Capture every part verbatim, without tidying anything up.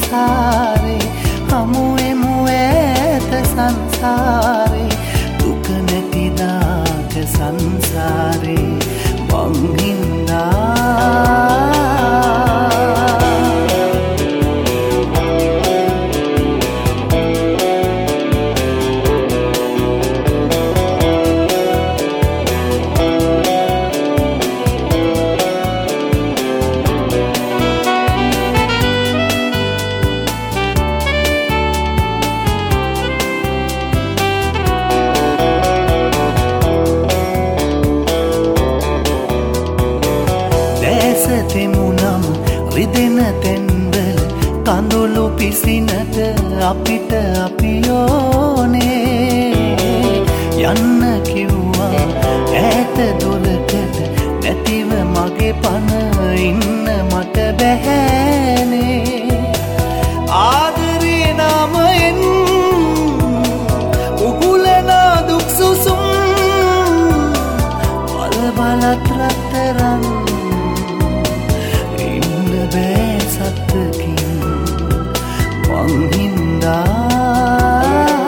සංසාරේ හමුවෙමු ඈත සංසාරේ දුක නැති දාක සංසාරේ මං හින්දා තෙමුනම් රිදෙන තැන්වල කඳුළු පිසිනට අපිට අපි ඕනේ යන්න කිව්වා ඈත දුරකට නැතිව මගේ පන ඉන්න මට බැහැනේ ආදරේ නාමයෙන් උගුලන දුක් සුසුම් බල බලත් රත්තරන් සත්තකින් මං හින්දා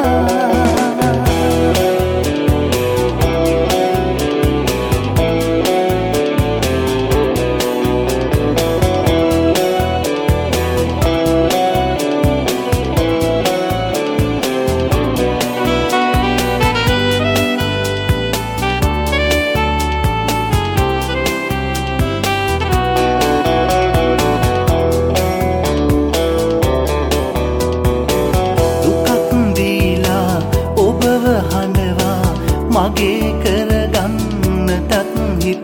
මගේ කරගන්නටත් හිත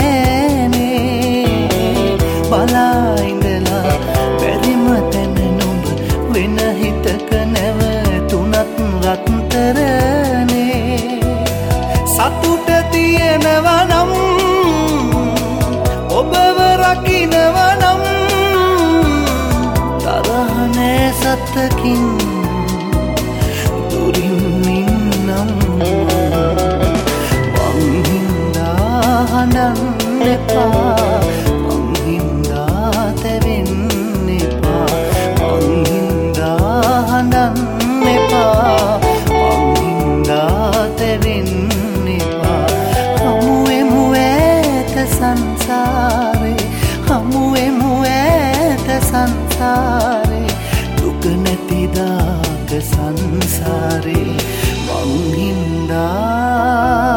නෑනේ බලා ඉඳලා බැරිම තැන නුඹ වෙන හිතක නැවතුනත් රත්තරනේ සතුට තියෙනවා නම් ඔබව රකින්නවා නම් තරහ නෑ සත්තකින් දුරින් ඉන්නම් හඬන්න එපා මං හින්දා තැවෙන්න එපා මං හින්දා හඬන්න එපා මං හින්දා තැවෙන්න එපා හමුවෙමු ඈත සංසාරේ හමුවෙමු ඈත සංසාරේ දුක නැති දාක සංසාරේ මං හින්දා